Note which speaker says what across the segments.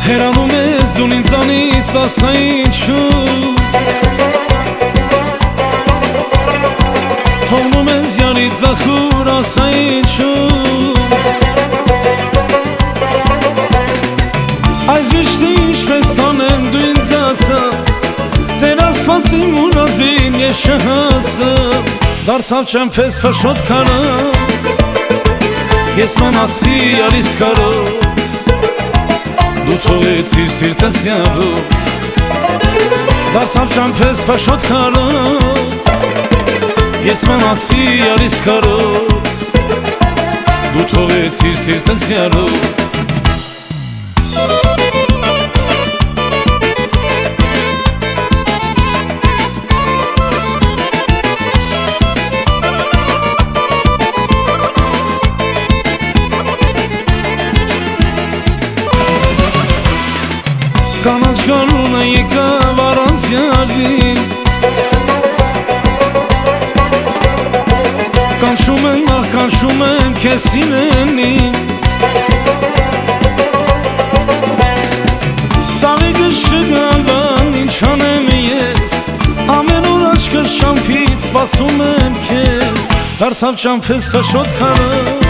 Speaker 1: Հեռանում ես դու ինձանից, ասա ինչու Թողնում ես յարի դախուր, ասա ինչու Այս վիշտի ինչպես տանեմ դու ինձ ասա Տեր Աստված իմ ունազին ես չհասա Դարձավ չեմպես փշոտ քարը Ես մնացի արիս կարով Դու թողեցիր սիրտս յարով Դարձավ չեմպես փշոտ քարը Ես մնացի արիս կարով Դու թողեցիր սիրտս յարով Կանաչ գարունը եկավ առանց յալին Կանչում եմ, ախ կանչում եմ քեզ սիրելին Ծաղիկս չգալվան ինչ անեմ ես Ամեն օր աչքս ճամփից սպասում եմ քեզ Դարձավ ճամփես փշոտ քարը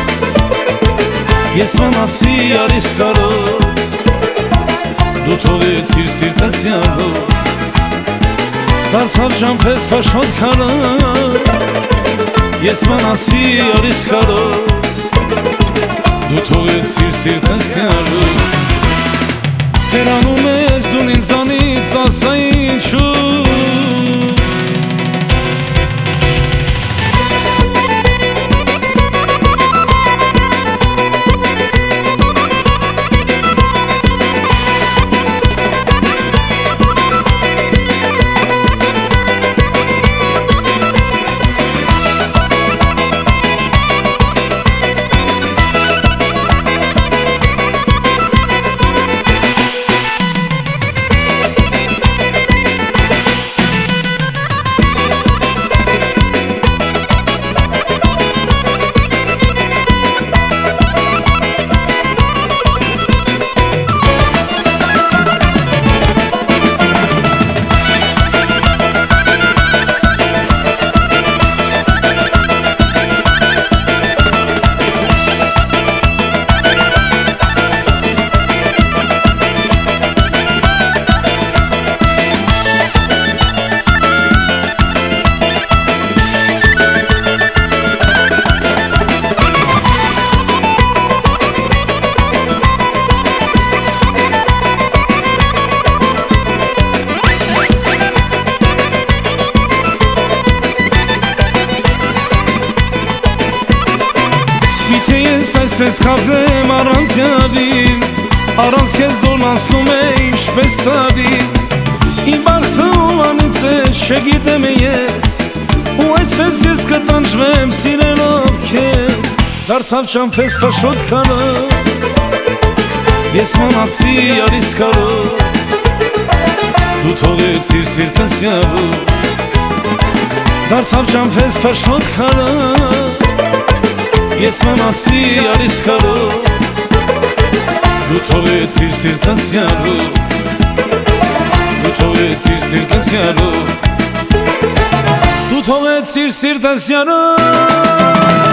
Speaker 1: Ես մնացի արիս կարով Դու թողեցիր սիրտս յարով Դարձավ ճամփես փշոտ քարը Ես մնացի արիս կարով Դու թողեցիր սիրտս յարով Հեռանում ես դու ինձանից, ասա ինչու Այսպես կապեմ առանց յալին Առանց քեզ դոն ասում է ինչպես տարի Իմ բախտը ովանից է չգիտեմ ես Ու այսպես ես կտանջվեմ սիրելով քեզ Դարձավ ճամփես փշոտ քարը Ես մնացի արիս կարով Դու թողեցիր սիրտս յարով Դարձավ ճամփես փշոտ քարը Ես մնացի արիս կարով Դու թողեցիր սիրտս յարով Դու թողեցիր սիրտս յարով Դու թողեցիր սիրտս յարով